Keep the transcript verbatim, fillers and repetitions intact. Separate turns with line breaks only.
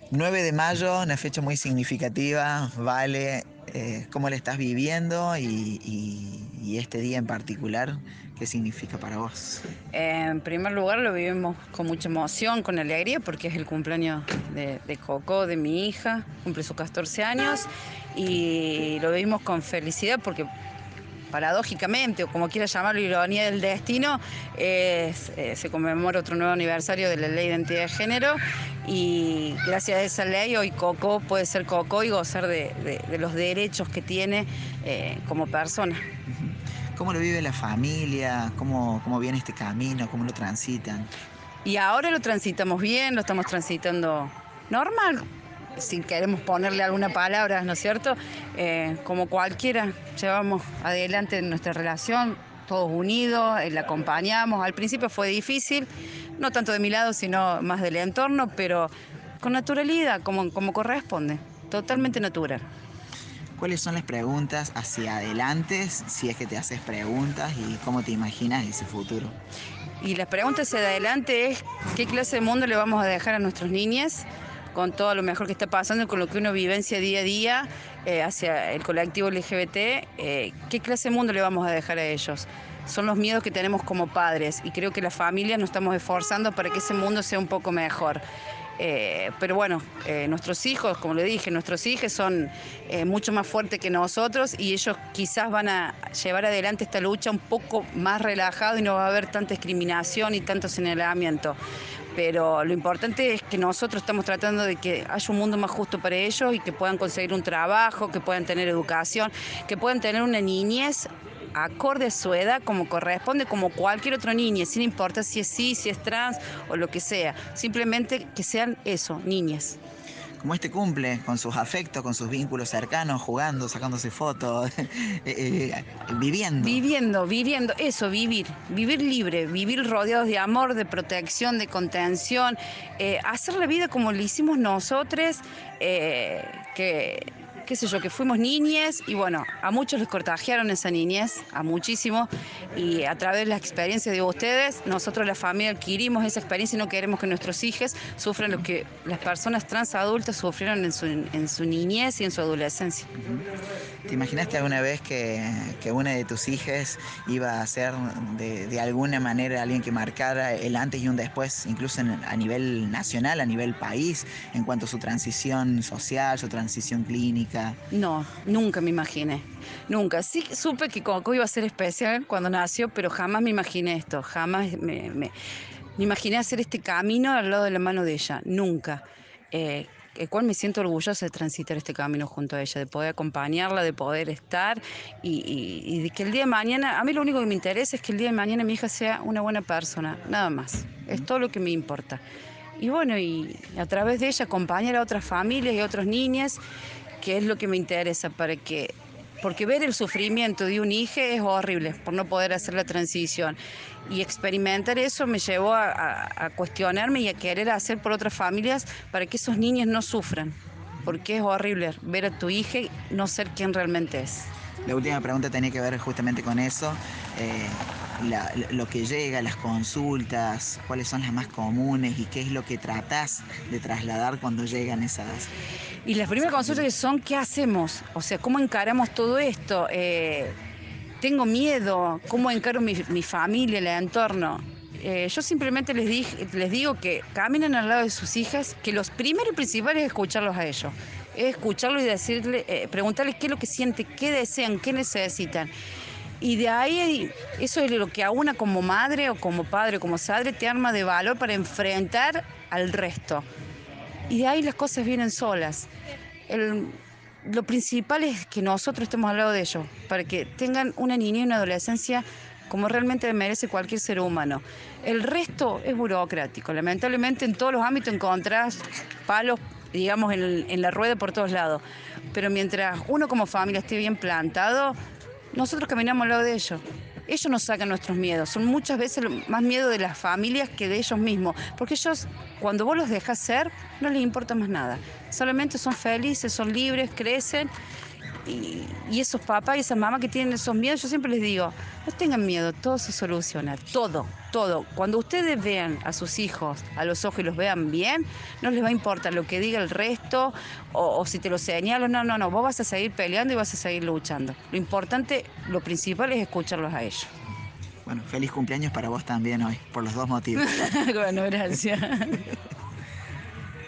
nueve de mayo, una fecha muy significativa, Vale, eh, ¿cómo la estás viviendo y, y- y este día en particular, qué significa para vos?
En primer lugar lo vivimos con mucha emoción, con alegría, porque es el cumpleaños de, de Coco, de mi hija, cumple sus catorce años, y lo vivimos con felicidad porque paradójicamente, o como quiera llamarlo, ironía del destino, es, eh, se conmemora otro nuevo aniversario de la Ley de Identidad de Género y gracias a esa ley hoy Coco puede ser Coco y gozar de, de- de los derechos que tiene eh, como persona.
Ujú. ¿Cómo lo vive la familia? ¿Cómo, cómo viene este camino? ¿Cómo lo transitan?
Y ahora lo transitamos bien, lo estamos transitando normal, si queremos ponerle alguna palabra, ¿no es cierto? Eh, como cualquiera, llevamos adelante nuestra relación, todos unidos, eh, la acompañamos. Al principio fue difícil, no tanto de mi lado, sino más del entorno, pero con naturalidad, como, como corresponde, totalmente natural.
¿Cuáles son las preguntas hacia adelante, si es que te haces preguntas, y cómo te imaginas ese futuro?
Y la pregunta hacia adelante es qué clase de mundo le vamos a dejar a nuestros niños con todo lo mejor que está pasando y con lo que uno vivencia día a día eh, hacia el colectivo L G B T, eh, qué clase de mundo le vamos a dejar a ellos. Son los miedos que tenemos como padres y creo que las familias nos estamos esforzando para que ese mundo sea un poco mejor. Eh, pero bueno, eh, nuestros hijos, como le dije, nuestros hijos son eh, mucho más fuertes que nosotros y ellos quizás van a llevar adelante esta lucha un poco más relajado y no va a haber tanta discriminación y tanto señalamiento. Pero lo importante es que nosotros estamos tratando de que haya un mundo más justo para ellos y que puedan conseguir un trabajo, que puedan tener educación, que puedan tener una niñez acorde a su edad como corresponde, como cualquier otro niño, sin importar si es cis, si es trans o lo que sea. Simplemente que sean eso, niñas.
Como este cumple, con sus afectos, con sus vínculos cercanos, jugando, sacándose fotos, eh, eh, viviendo.
Viviendo, viviendo, eso, vivir, vivir libre, vivir rodeados de amor, de protección, de contención, eh, hacer la vida como lo hicimos nosotros, eh, que, qué sé yo, que fuimos niñes y bueno, a muchos les contagiaron esa niñez, a muchísimos, y a través de la experiencia de ustedes, nosotros la familia adquirimos esa experiencia y no queremos que nuestros hijos sufran lo que las personas trans adultas sufrieron en su, en su niñez y en su adolescencia.
Ujú. ¿Te imaginaste alguna vez que, que una de tus hijas iba a ser de, de alguna manera alguien que marcara el antes y un después, incluso en- a nivel nacional, a nivel país, en cuanto a su transición social, su transición clínica?
No, nunca me imaginé. Nunca. Sí supe que Coco iba a ser especial cuando nació, pero jamás me imaginé esto. Jamás me, me- me imaginé hacer este camino al lado de la mano de ella. Nunca. Eh, el cual me siento orgullosa de transitar este camino junto a ella, de poder acompañarla, de poder estar y, y- y de que el día de mañana, a mí lo único que me interesa es que el día de mañana mi hija sea una buena persona, nada más. Es todo lo que me importa. Y bueno, y a través de ella acompañar a otras familias y a otros niños, que es lo que me interesa para que, porque ver el sufrimiento de un hijo es horrible por no poder hacer la transición. Y experimentar eso me llevó a, a- a cuestionarme y a querer hacer por otras familias para que esos niños no sufran, porque es horrible ver a tu hija y no ser quien realmente es.
La última pregunta tenía que ver justamente con eso. eh, la- lo que llega, las consultas, cuáles son las más comunes y qué es lo que tratás de trasladar cuando llegan esas,
Y las
esas
primeras consultas
consultas.
son, ¿qué hacemos? O sea, ¿cómo encaramos todo esto? Eh, tengo miedo, ¿cómo encaro mi, mi familia, el entorno? Eh, yo simplemente les, dije, les digo que caminen al lado de sus hijas, que los primeros y principales es escucharlos a ellos. Es escucharlos y decirle, eh, preguntarles qué es lo que sienten, qué desean, qué necesitan. Y de ahí, eso es lo que a una como madre o como padre o como padre te arma de valor para enfrentar al resto. Y de ahí las cosas vienen solas. El, lo principal es que nosotros estemos al lado de ellos, para que tengan una niñez y una adolescencia como realmente merece cualquier ser humano. El resto es burocrático. Lamentablemente en todos los ámbitos encontrás palos, digamos, en, en la rueda por todos lados. Pero mientras uno como familia esté bien plantado, nosotros caminamos al lado de ellos. Ellos nos sacan nuestros miedos. Son muchas veces más miedo de las familias que de ellos mismos. Porque ellos, cuando vos los dejas ser, no les importa más nada. Solamente son felices, son libres, crecen y, y esos papás y esas mamás que tienen esos miedos, yo siempre les digo, no tengan miedo, todo se soluciona, todo, todo. Cuando ustedes vean a sus hijos a los ojos y los vean bien, no les va a importar lo que diga el resto o, o si te lo señalo, no, no, no, vos vas a seguir peleando y vas a seguir luchando. Lo importante, lo principal es escucharlos a ellos.
Bueno, feliz cumpleaños para vos también hoy, por los dos motivos.
Bueno, gracias.